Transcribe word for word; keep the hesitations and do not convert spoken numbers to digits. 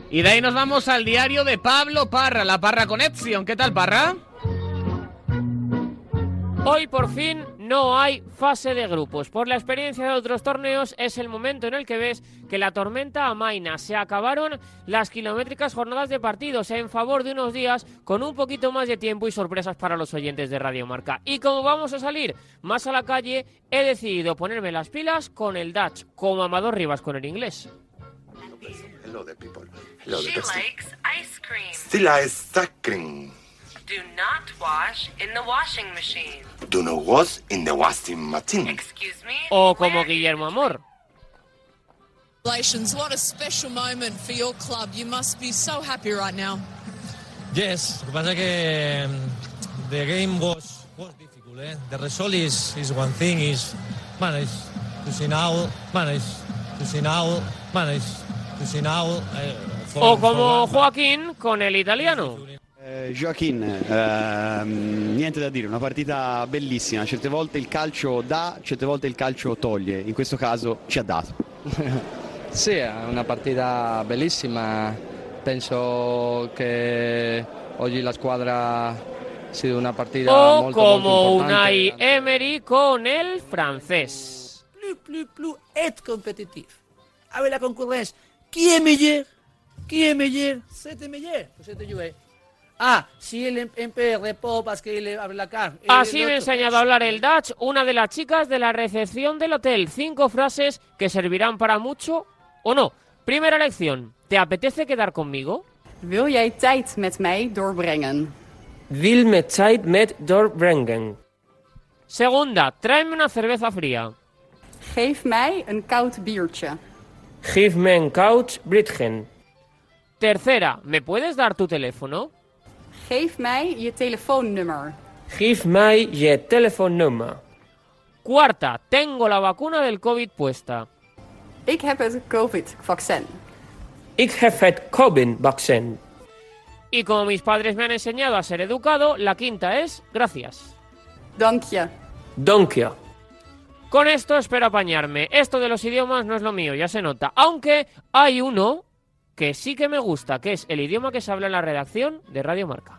Y de ahí nos vamos al diario de Pablo Parra, la Parra Connection. ¿Qué tal, Parra? Hoy por fin no hay fase de grupos. Por la experiencia de otros torneos es el momento en el que ves que la tormenta amaina. Se acabaron las kilométricas jornadas de partidos en favor de unos días con un poquito más de tiempo y sorpresas para los oyentes de Radio Marca. Y como vamos a salir más a la calle, he decidido ponerme las pilas con el Dutch, como Amador Rivas con el inglés. Hello there, people. Hello there, She Dusty. likes ice cream. Still ice cream. Do not wash in the washing machine. Do not wash in the washing machine. Excuse me? O como Where Guillermo Amor. Congratulations, what a special moment for your club. You must be so happy right now. Yes, lo que pasa es que um, the game was was difficult. Eh? The result is is one thing. Is manage to see now, manage to see now, manage to see now. Uh, for, O como for Joaquín con el italiano. Eh, Joaquin, eh, niente da dire, una partita bellissima, certe volte il calcio dà, certe volte il calcio toglie, in questo caso ci ha dato. Sì, è una partita bellissima, penso che oggi la squadra ha sido una partita O molto, como molto Unai importante. Emery con el francés. Plus, plus, plus, être compétitif. Avec la concurrence, qui est meilleur? Qui est meilleur? C'était meilleur. Pues c'était joué. Ah, si el M P R pop, parce qu'il abre la car. Así me ha enseñado a hablar el Dutch, una de las chicas de la recepción del hotel. Cinco frases que servirán para mucho o no. Primera lección. ¿Te apetece quedar conmigo? Wil jij tijd met mij doorbrengen? Wil met tijd met doorbrengen. Segunda. Tráeme una cerveza fría. Geef mij een koud biertje. Geef me een koud biertje. Tercera. ¿Me puedes dar tu teléfono? Geef mij je telefoonnummer. Geef mij je telefoonnummer. Cuarta. Tengo la vacuna del COVID puesta. Ik heb het COVID-vaccin. Ik heb het COVID-vaccin. Y como mis padres me han enseñado a ser educado, la quinta es gracias. Dank je. Dank je. Con esto espero apañarme. Esto de los idiomas no es lo mío, ya se nota. Aunque hay uno que sí que me gusta, que es el idioma que se habla en la redacción de Radio Marca.